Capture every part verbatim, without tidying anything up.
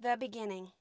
The beginning.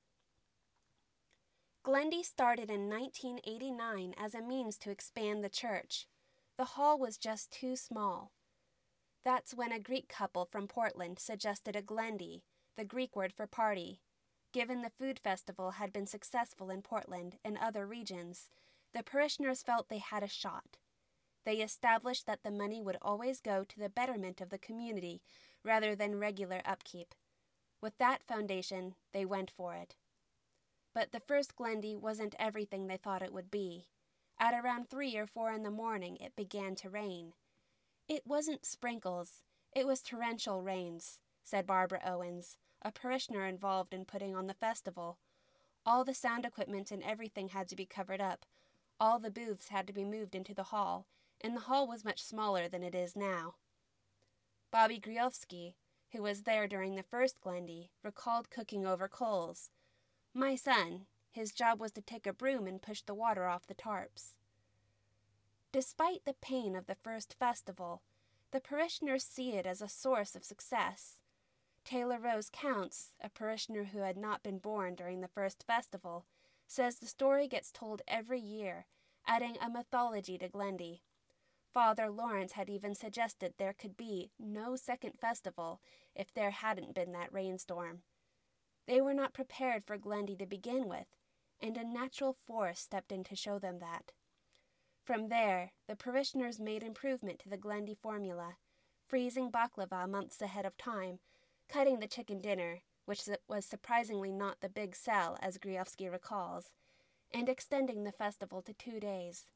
Glendy started in nineteen eighty-nine as a means to expand the church. The hall was just too small. That's when a Greek couple from Portland suggested a Glendy, the Greek word for party. Given the food festival had been successful in Portland and other regions, the parishioners felt they had a shot. They established that the money would always go to the betterment of the community rather than regular upkeep. With that foundation, they went for it. But the first Glendy wasn't everything they thought it would be. At around three or four in the morning, it began to rain. It wasn't sprinkles, it was torrential rains, said Barbara Owens, a parishioner involved in putting on the festival. All the sound equipment and everything had to be covered up. All the booths had to be moved into the hall, and the hall was much smaller than it is now. Bobby Griofsky, who was there during the first Glendy, recalled cooking over coals. My son, his job was to take a broom and push the water off the tarps. Despite the pain of the first festival, the parishioners see it as a source of success. Taylor Rose Counts, a parishioner who had not been born during the first festival, says the story gets told every year, adding a mythology to Glendy. Father Lawrence had even suggested there could be no second festival if there hadn't been that rainstorm. They were not prepared for Glendy to begin with, and a natural force stepped in to show them that. From there, the parishioners made improvement to the Glendy formula, freezing baklava months ahead of time, cutting the chicken dinner, which was surprisingly not the big sell, as Griofsky recalls, and extending the festival to two days.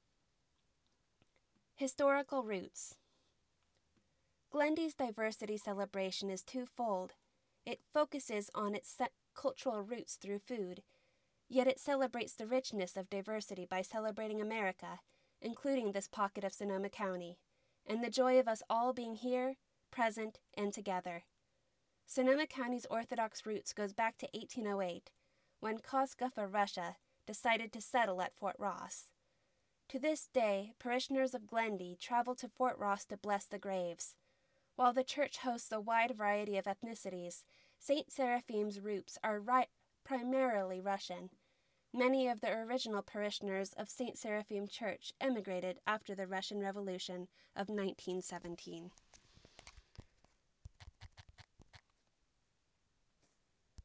Historical roots. Glendy's diversity celebration is twofold. It focuses on its cultural roots through food, yet it celebrates the richness of diversity by celebrating America, including this pocket of Sonoma County, and the joy of us all being here, present, and together. Sonoma County's Orthodox roots goes back to eighteen oh eight, when Kosguffa, Russia, decided to settle at Fort Ross. To this day, parishioners of Glendy travel to Fort Ross to bless the graves. While the church hosts a wide variety of ethnicities, Saint Seraphim's roots are ri- primarily Russian. Many of the original parishioners of Saint Seraphim Church emigrated after the Russian Revolution of nineteen seventeen.